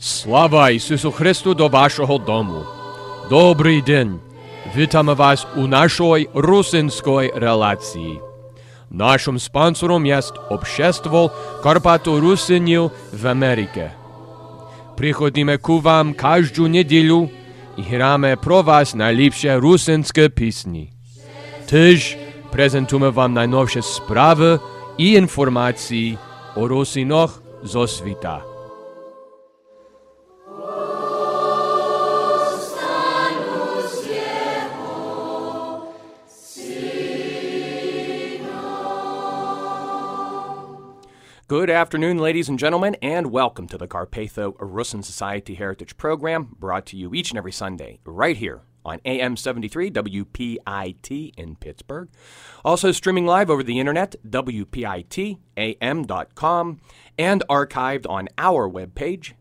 Слава Ісусу Христу до вашого дому. Добрий день. Вітаємо вас у нашій русинській релації. Нашим спонсором є Общество Карпато-Русинів в Америці. Приходимо к вам кожну неділю і граємо про вас найліпші русинські пісні. Теж презентуємо вам найновші справи і інформації о русинах зо світа. Good afternoon, ladies and gentlemen, and welcome to the Carpatho-Russin Society Heritage Program, brought to you each and every Sunday, right here on AM 73 WPIT in Pittsburgh. Also streaming live over the internet, WPITAM.com, and archived on our webpage,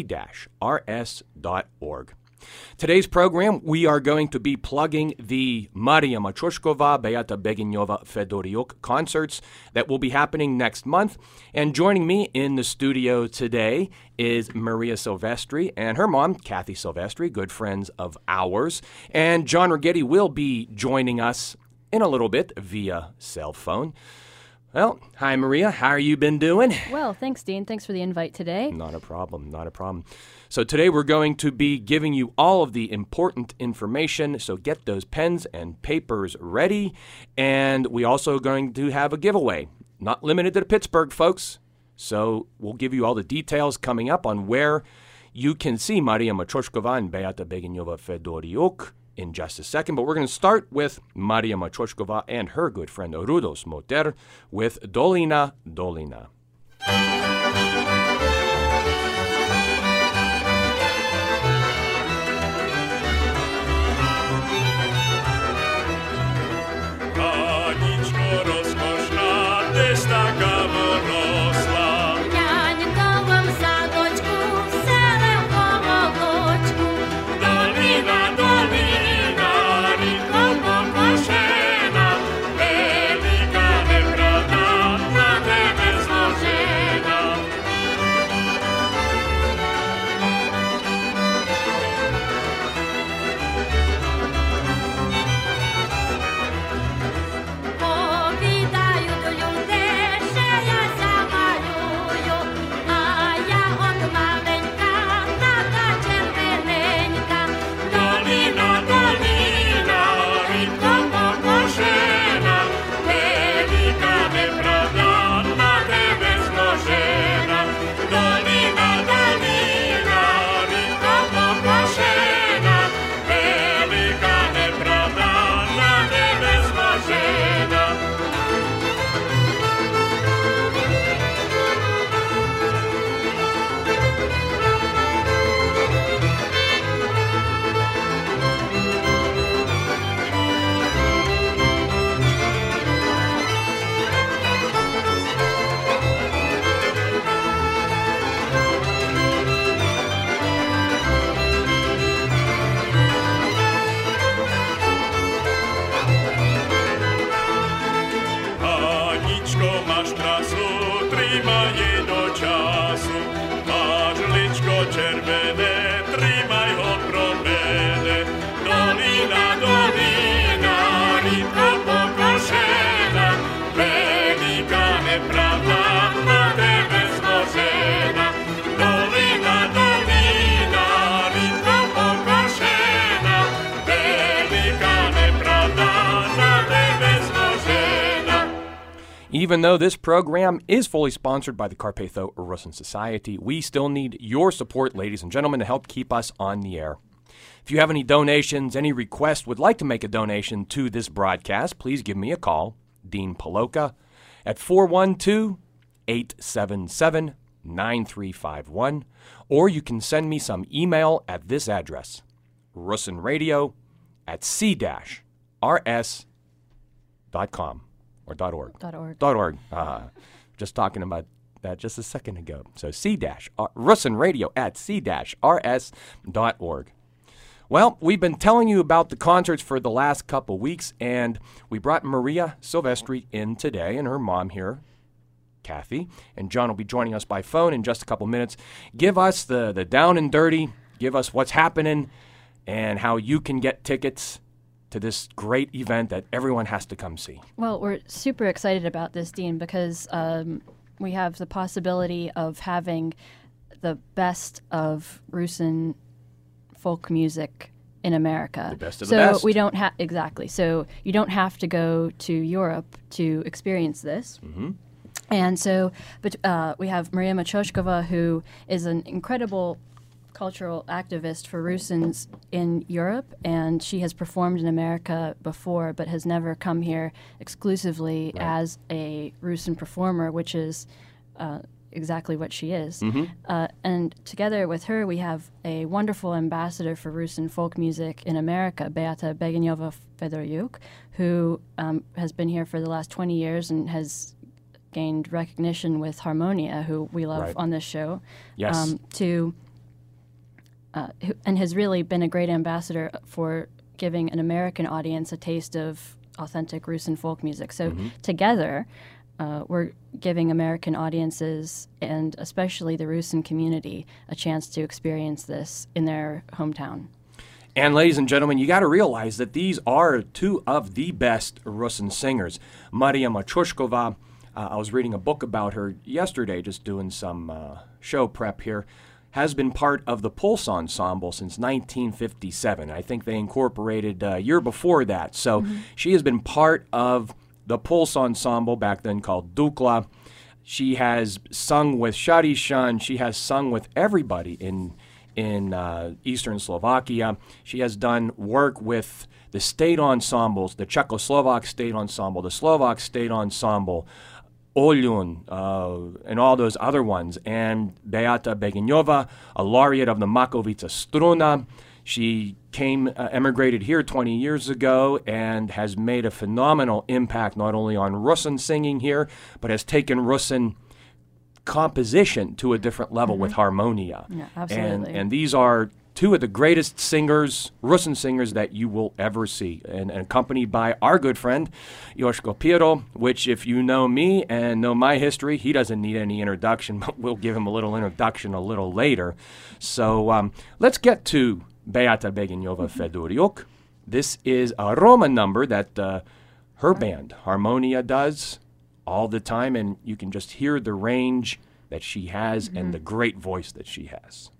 c-rs.org. Today's program, we are going to be plugging the Maria Matryoshkova, Beata Beginyova Fedoriuk concerts that will be happening next month. And joining me in the studio today is Maria Silvestri and her mom, Kathy Silvestri, good friends of ours. And John Righetti will be joining us in a little bit via cell phone. Well, hi, Maria. How are you been doing? Well, thanks, Dean. Thanks for the invite today. Not a problem. Not a problem. So today we're going to be giving you all of the important information, so get those pens and papers ready. And we also going to have a giveaway, not limited to Pittsburgh, folks. So we'll give you all the details coming up on where you can see Maria Matryoshkova and Beata Beginyova Fedoriuk in just a second. But we're going to start with Maria Matryoshkova and her good friend Rudos Moter with Dolina Dolina. Even though this program is fully sponsored by the Carpatho-Russin Society, we still need your support, ladies and gentlemen, to help keep us on the air. If you have any donations, any requests, would like to make a donation to this broadcast, please give me a call, Dean Paloka, at 412-877-9351, or you can send me some email at this address, russinradio@c-rs.com. Or .org. .org. Just talking about that just a second ago. So russinradio@c-rs.org. Well, we've been telling you about the concerts for the last couple weeks, and we brought Maria Silvestri in today and her mom here, Kathy, and John will be joining us by phone in just a couple minutes. Give us the down and dirty, give us what's happening, and how you can get tickets to this great event that everyone has to come see. Well, we're super excited about this, Dean, because we have the possibility of having the best of Rusyn folk music in America. The best of the best. So we don't have, exactly. So you don't have to go to Europe to experience this. Mm-hmm. And so we have Maria Machoshkova, who is an incredible cultural activist for Rusyns in Europe, and she has performed in America before, but has never come here exclusively as a Rusyn performer, which is exactly what she is. Mm-hmm. And together with her, we have a wonderful ambassador for Rusyn folk music in America, Beata Begenyova-Fedoryuk, who has been here for the last 20 years and has gained recognition with Harmonia, who we love on this show. Yes. And has really been a great ambassador for giving an American audience a taste of authentic Rusyn folk music. So together, we're giving American audiences, and especially the Rusyn community, a chance to experience this in their hometown. And ladies and gentlemen, you got to realize that these are two of the best Rusyn singers. Maria Machoshkova, I was reading a book about her yesterday, just doing some show prep here, has been part of the Pulse Ensemble since 1957. I think they incorporated a year before that. So she has been part of the Pulse Ensemble, back then called Dukla. She has sung with Shadishan. She has sung with everybody in Eastern Slovakia. She has done work with the state ensembles, the Czechoslovak State Ensemble, the Slovak State Ensemble, Olyun, and all those other ones. And Beata Begenyova, a laureate of the Makovica Struna. She emigrated here 20 years ago and has made a phenomenal impact not only on Rusyn singing here, but has taken Rusyn composition to a different level with Harmonia. Yeah, absolutely. And these are two of the greatest singers, Rusyn singers, that you will ever see, and accompanied by our good friend, Joško Piro, which, if you know me and know my history, he doesn't need any introduction, but we'll give him a little introduction a little later. So let's get to Beata Begenyova-Fedoryuk. This is a Roma number that her band, Harmonia, does all the time, and you can just hear the range that she has and the great voice that she has.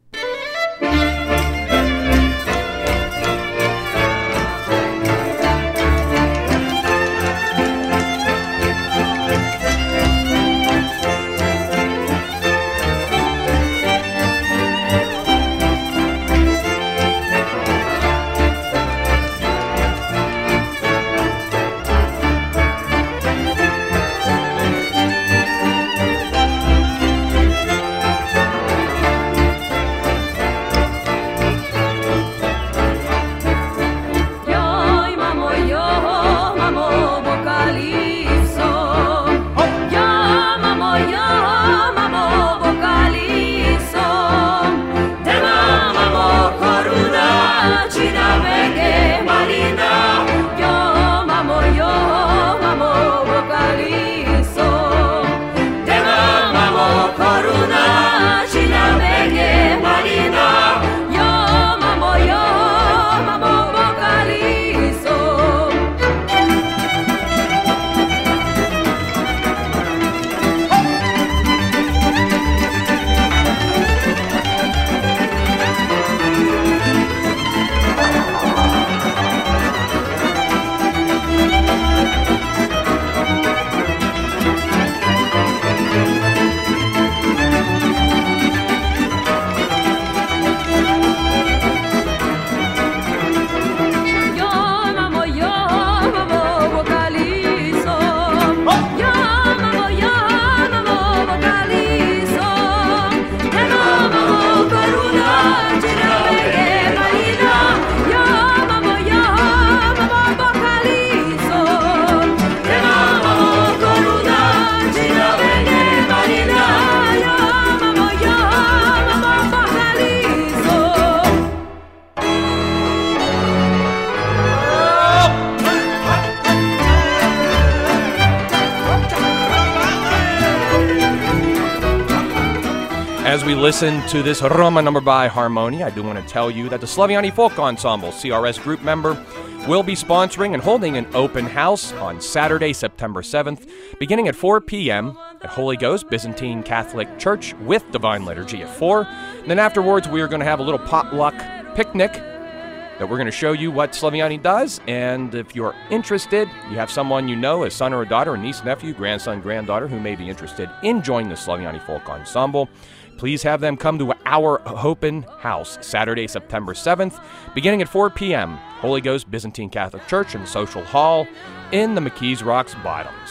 As we listen to this Roma number by Harmonia, I do want to tell you that the Slaviani Folk Ensemble, CRS group member, will be sponsoring and holding an open house on Saturday, September 7th, beginning at 4 p.m. at Holy Ghost Byzantine Catholic Church with Divine Liturgy at 4. And then afterwards, we are going to have a little potluck picnic that we're going to show you what Slaviani does. And if you're interested, you have someone you know, a son or a daughter, a niece, nephew, grandson, granddaughter, who may be interested in joining the Slaviani Folk Ensemble, please have them come to our open house Saturday, September 7th, beginning at 4 p.m. Holy Ghost Byzantine Catholic Church in the Social Hall in the McKees Rocks Bottoms.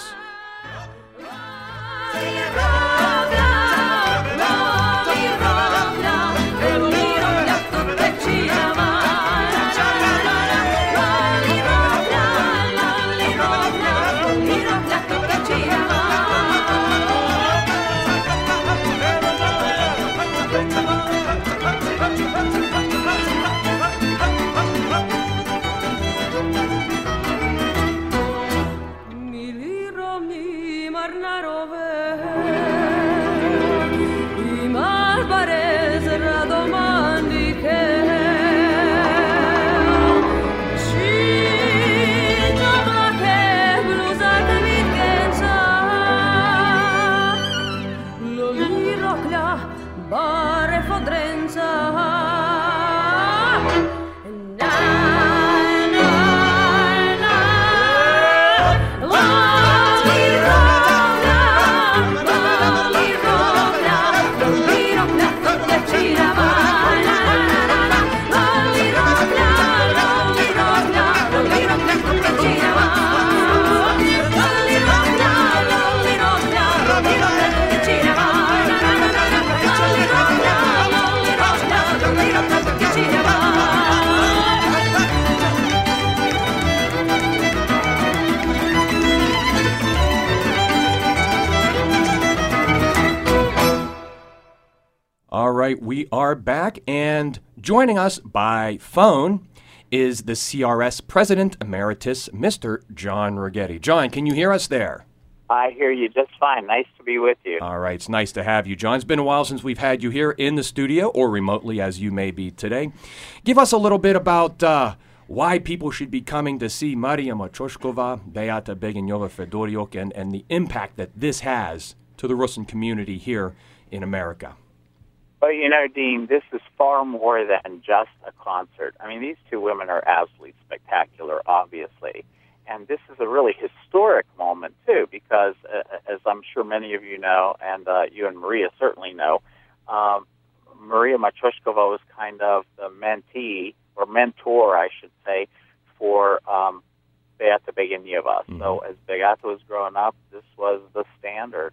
All right, we are back, and joining us by phone is the CRS President Emeritus, Mr. John Righetti. John, can you hear us there? I hear you just fine. Nice to be with you. All right, it's nice to have you, John. It's been a while since we've had you here in the studio, or remotely as you may be today. Give us a little bit about why people should be coming to see Maria Matryoshkova, Beata Begenyova Fedoryuk, and the impact that this has to the Russian community here in America. Well, you know, Dean, this is far more than just a concert. I mean, these two women are absolutely spectacular, obviously. And this is a really historic moment, too, because, as I'm sure many of you know, and you and Maria certainly know, Maria Matryoshkova was kind of the mentee, or mentor, I should say, for Beata Begenyova. Mm-hmm. So as Beata was growing up, this was the standard.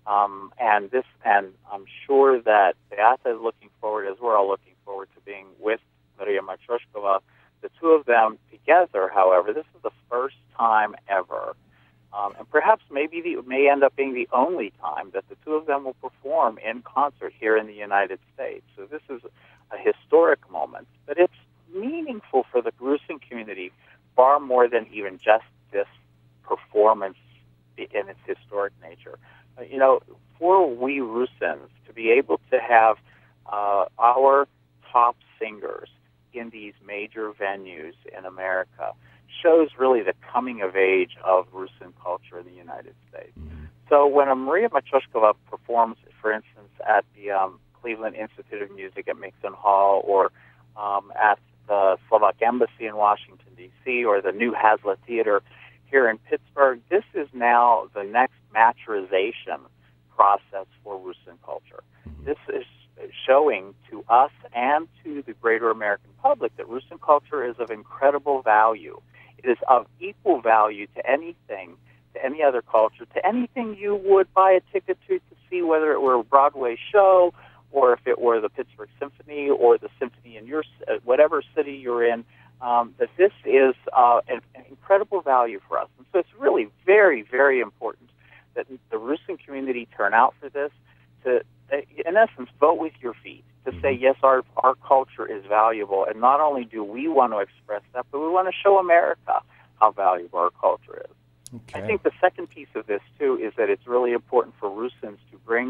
And I'm sure that Beata is looking forward, as we're all looking forward to being with Maria Matryoshkova. The two of them together, however, this is the first time ever, and perhaps may end up being the only time that the two of them will perform in concert here in the United States. So this is a historic moment, but it's meaningful for the Rusin community far more than even just this performance in its historic nature. You know, for we Rusins to be able to have our top singers in these major venues in America shows really the coming of age of Rusin culture in the United States. Mm-hmm. So when Maria Matryoshkova performs, for instance, at the Cleveland Institute of Music at Mixon Hall, or at the Slovak Embassy in Washington, D.C., or the New Hazlitt Theater here in Pittsburgh, this is now the next maturization process for Rusin culture. This is showing to us and to the greater American public that Rusin culture is of incredible value. It is of equal value to anything, to any other culture, to anything you would buy a ticket to see, whether it were a Broadway show or if it were the Pittsburgh Symphony or the symphony in your whatever city you're in. That this is an incredible value for us. And so it's really very, very important that the Rusin community turn out for this, to, in essence, vote with your feet, to say, yes, our culture is valuable, and not only do we want to express that, but we want to show America how valuable our culture is. Okay. I think the second piece of this, too, is that it's really important for Rusins to bring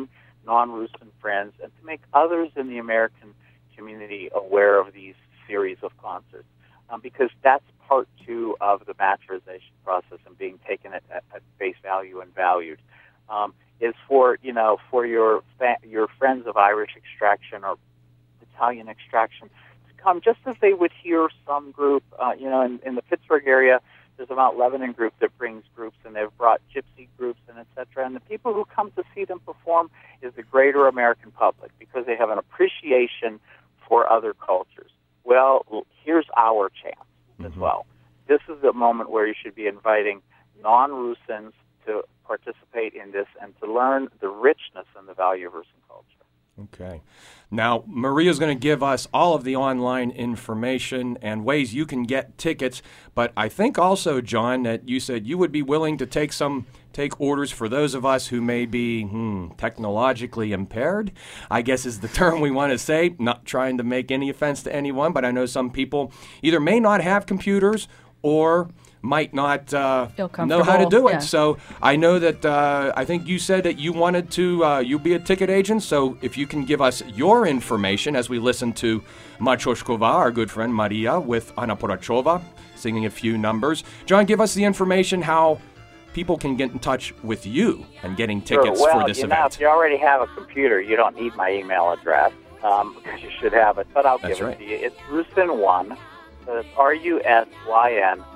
non-Rusin friends and to make others in the American community aware of these series of concerts, because that's part two of the maturization process and being taken at face value and valued. Is for your friends of Irish extraction or Italian extraction to come, just as they would hear some group. In the Pittsburgh area, there's a Mount Lebanon group that brings groups, and they've brought gypsy groups and etc. And the people who come to see them perform is the greater American public because they have an appreciation for other cultures. Well, here's our chance as well. This is the moment where you should be inviting non-Rusins to participate in this and to learn the richness and the value of Rusin culture. Okay. Now, Maria's going to give us all of the online information and ways you can get tickets, but I think also, John, that you said you would be willing to take orders for those of us who may be technologically impaired, I guess is the term we want to say, not trying to make any offense to anyone, but I know some people either may not have computers or might not know how to do it. Yeah. So I know that I think you said that you wanted to you be a ticket agent. So if you can give us your information as we listen to Matryoshkova, our good friend Maria, with Anna Purachova singing a few numbers. John, give us the information how people can get in touch with you and getting tickets for this event. If you already have a computer, you don't need my email address because you should have it, but I'll give it to you. It's Rusin1, so it's RUSYNONE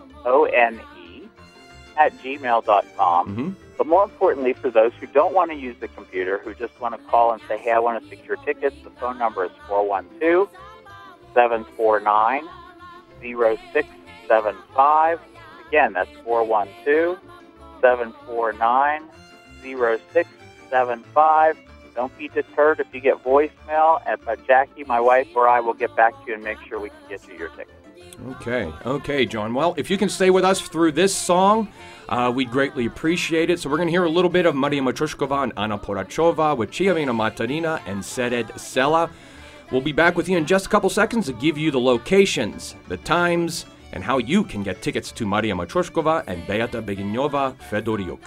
@gmail.com. But more importantly, for those who don't want to use the computer, who just want to call and say, hey, I want to secure tickets, the phone number is 412-749-0675. Again, that's 412-749-0675. Don't be deterred if you get voicemail, but Jackie, my wife, or I will get back to you and make sure we can get you your tickets. Okay, John. Well, if you can stay with us through this song, we'd greatly appreciate it. So we're going to hear a little bit of Maria Matryoshkova and Anna Purachova with Chiavina Matarina and Sered Sela. We'll be back with you in just a couple seconds to give you the locations, the times, and how you can get tickets to Maria Matryoshkova and Beata Beginova Fedoriuk.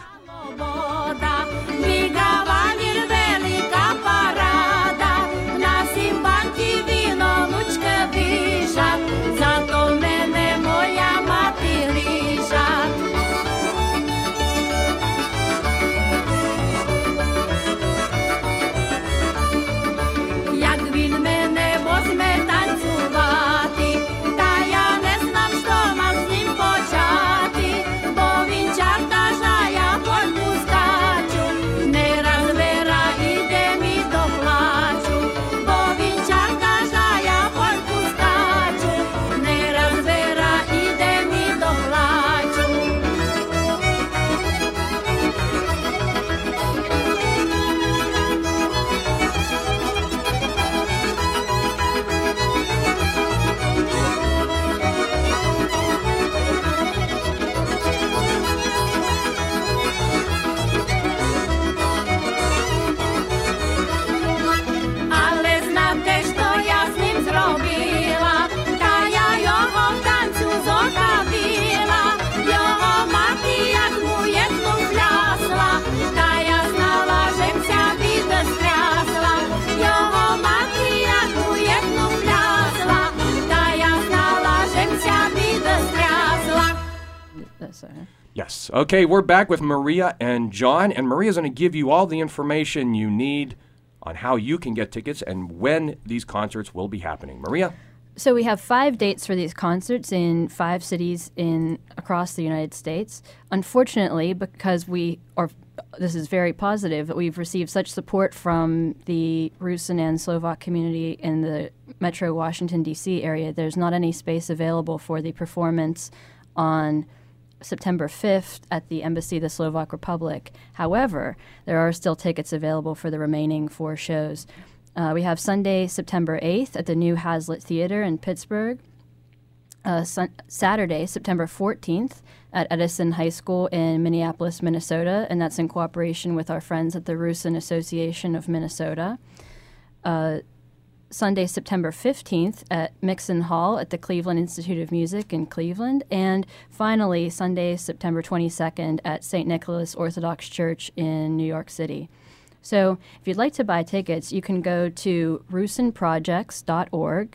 Yes. Okay, we're back with Maria and John, and Maria's going to give you all the information you need on how you can get tickets and when these concerts will be happening. Maria? So we have 5 dates for these concerts in 5 cities across the United States. Unfortunately, because this is very positive, that we've received such support from the Rusin and Slovak community in the Metro Washington, D.C. area, there's not any space available for the performance on September 5th at the Embassy of the Slovak Republic. However, there are still tickets available for the remaining 4 shows. We have Sunday, September 8th at the New Hazlitt Theater in Pittsburgh. Saturday, September 14th at Edison High School in Minneapolis, Minnesota, and that's in cooperation with our friends at the Rusin Association of Minnesota. Sunday, September 15th at Mixon Hall at the Cleveland Institute of Music in Cleveland. And finally, Sunday, September 22nd at St. Nicholas Orthodox Church in New York City. So if you'd like to buy tickets, you can go to rusynprojects.org,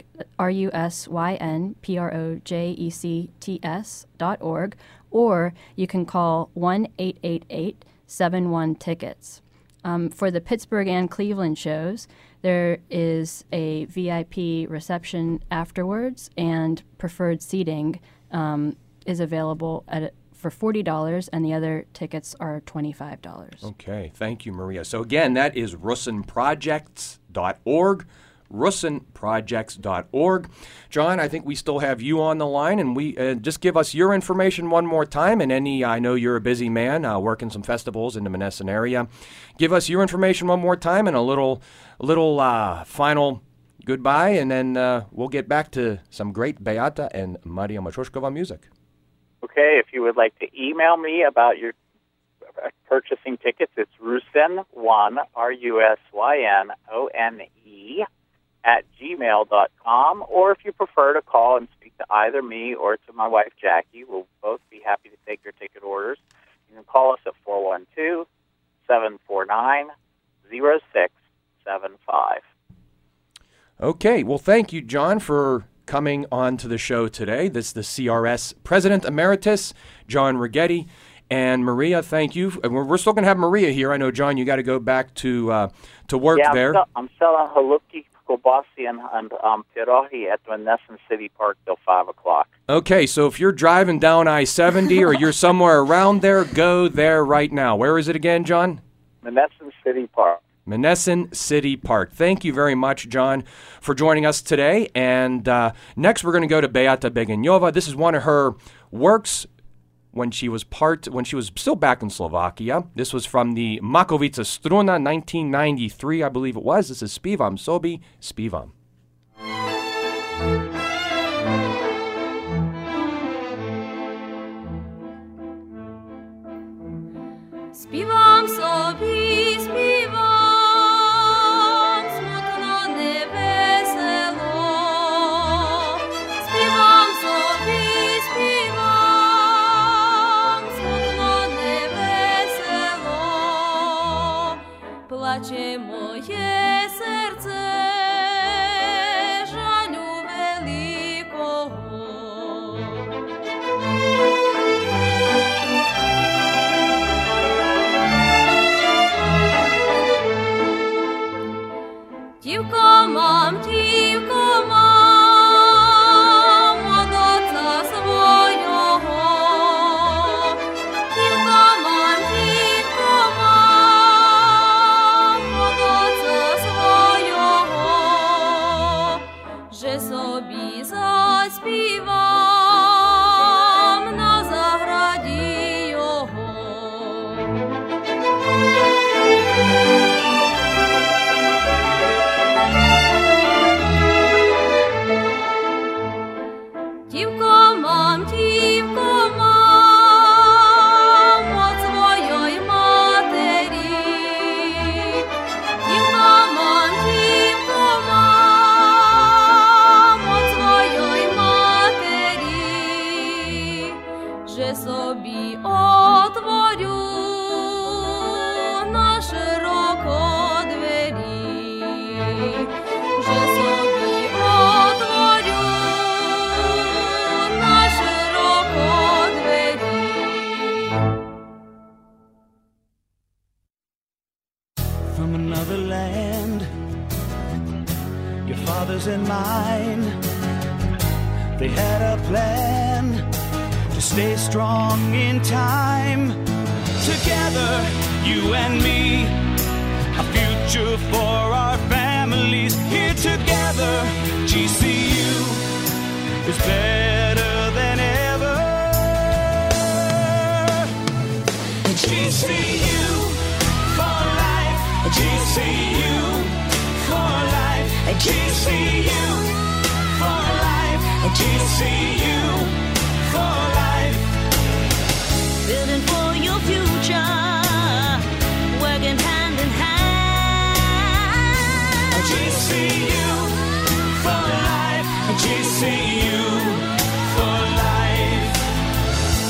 RUSYNPROJECTS.org, or you can call 1-888-71-TICKETS. For the Pittsburgh and Cleveland shows, there is a VIP reception afterwards, and preferred seating is available for $40, and the other tickets are $25. Okay, thank you, Maria. So again, that is rusynprojects.org, rusynprojects.org. John, I think we still have you on the line, and we just give us your information one more time, and I know you're a busy man working some festivals in the Monessen area. Give us your information one more time and a little final goodbye, and then we'll get back to some great Beata and Maria Matryoshkova music. Okay, if you would like to email me about your purchasing tickets, it's rusyn1, RUSYNONE, @gmail.com, or if you prefer to call and speak to either me or to my wife, Jackie, we'll both be happy to take your ticket orders. You can call us at 412-749-0675. Okay, well, thank you, John, for coming on to the show today. This is the CRS President Emeritus, John Righetti. And Maria, thank you. We're still going to have Maria here. I know, John, you got to go back to work there. I'm selling halupki, kobasi, and pierogi at Monessen City Park till 5 o'clock. Okay, so if you're driving down I-70 or you're somewhere around there, go there right now. Where is it again, John? Monessen City Park. Monessen City Park. Thank you very much, John, for joining us today. And next we're going to go to Beata Begeňová. This is one of her works when she was still back in Slovakia. This was from the Makovica Struna, 1993, I believe it was. This is Spivam Sobi, Spivam. Spivam sobi, spivam, smutno neveselo. Spivam sobi, spivam, smutno neveselo. Plače moje srce, žalju velikoho. Дівко мам, од отца свого. Дівко мам, од отца свого. Же собі заспівам на заграді його. Дівко мам, от своєї матері. Дівко мам, от своєї матері. Же собі отворю на широко двері. Же собі отворю на широко двері. From another land, your father's and mine, they had a plan to stay strong in time. Together, you and me, a future for our families. Here together, GCU is better than ever. GCU for life, GCU for life, GCU for life, GCU for life. Building for your future, working hand in hand. GCU for life, GCU for life.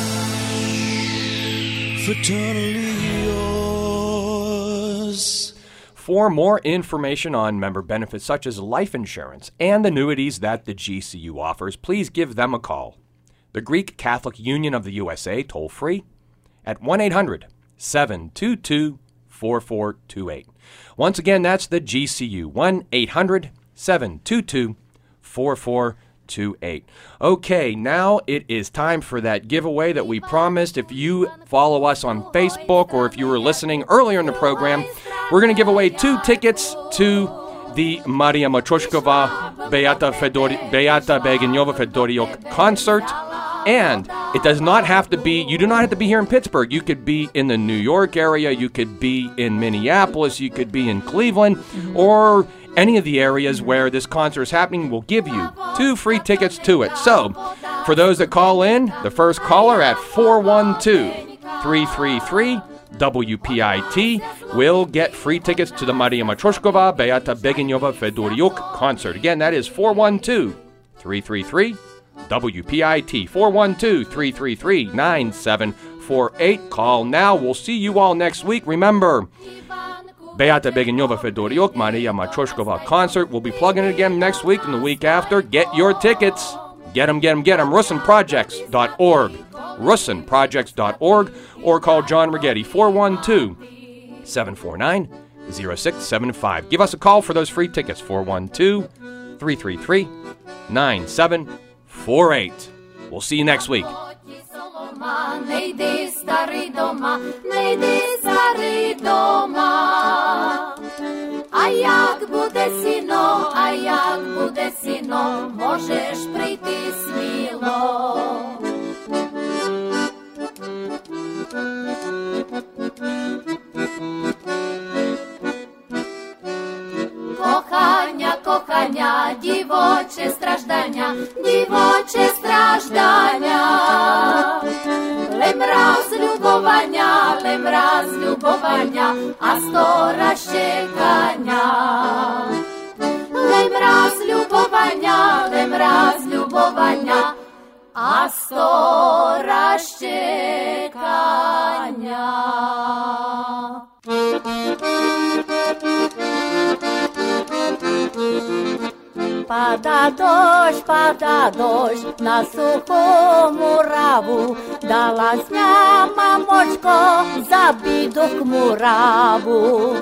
Fraternally yours. For more information on member benefits such as life insurance and annuities that the GCU offers, please give them a call. The Greek Catholic Union of the USA, toll free, at 1-800-722-4428. Once again, that's the GCU, 1-800-722-4428. Okay, now it is time for that giveaway that we promised. If you follow us on Facebook or if you were listening earlier in the program, we're going to give away 2 tickets to the Maria Matryoshkova Beata Begenyova Fedoriuk concert. And it does not have to be, you do not have to be here in Pittsburgh. You could be in the New York area, you could be in Minneapolis, you could be in Cleveland, or any of the areas where this concert is happening. Will give you 2 free tickets to it. So, for those that call in, the first caller at 412-333-WPIT will get free tickets to the Maria Matryoshkova Beata Begenyova Fedoriuk concert. Again, that is 412-333-WPIT, 412-333-9748. Call now. We'll see you all next week. Remember, Beata Begenyova Fedoriuk Maria Matryoshkova concert. We'll be plugging it again next week and the week after. Get your tickets. Get them. RusinProjects.org. RusinProjects.org, or call John Righetti, 412-749-0675. Give us a call for those free tickets, 412-333-9748. We'll see you next week. Не йди, старий дома, не йди, старий дома. А як буде сіно, можеш прийти сміло. Кохання, дівоче страждання, лем раз любовання, а 100 раз чекання. Лем раз любовання, а 100 раз чекання. Пада дощ на сухому раву, далась ня, мамочко, за бідок мураву.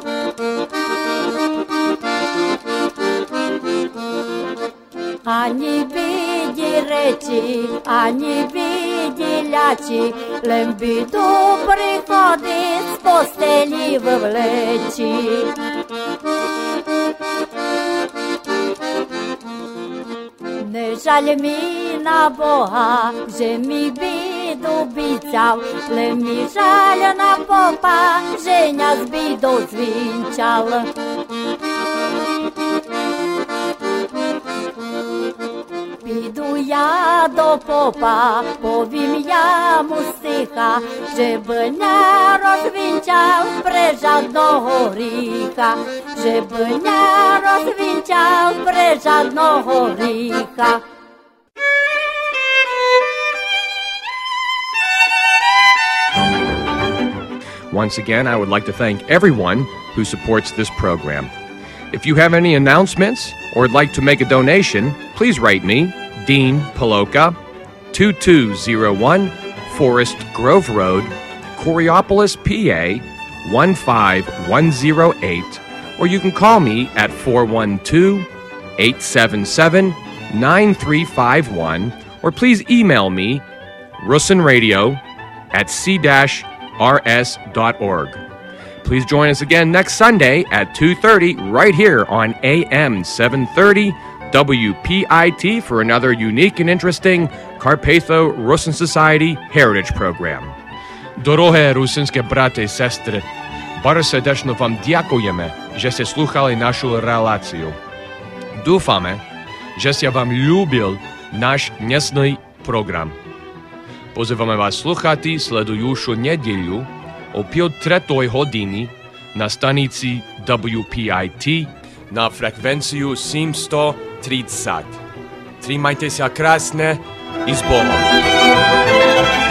Ані біді речі, ані біді лячі, лем біду приходить з постелі ввлечі. Не жаль мій на Бога, že mi біду обіцяв, лем мі жаль на попа, že ня з бідou звінчав. Піду я до попа, повім я му стиха, щоб не розвінчав при жадного гріха, щоб не розвінчав при жадного гріха. Once again, I would like to thank everyone who supports this program. If you have any announcements or would like to make a donation, please write me, Dean Paloka, 2201 Forest Grove Road, Coriopolis, PA, 15108, or you can call me at 412-877-9351, or please email me, rusinradio@c-rs.org. Please join us again next Sunday at 2:30 right here on AM 730 WPIT for another unique and interesting Carpatho-Rusin Society Heritage Program. Дороге русинське брати і сестри, bardzo serdecznie wam dziękujemy, żeście słuchali naszą relację. Dúfame, żeście wam lubil nasz dnesny program. Pozývame vás sluchati sledujušu nedjeľu o 5:03 hodiny na stanici WPIT na frekvenciju 730. Trimajte sa krásne i s Bohom.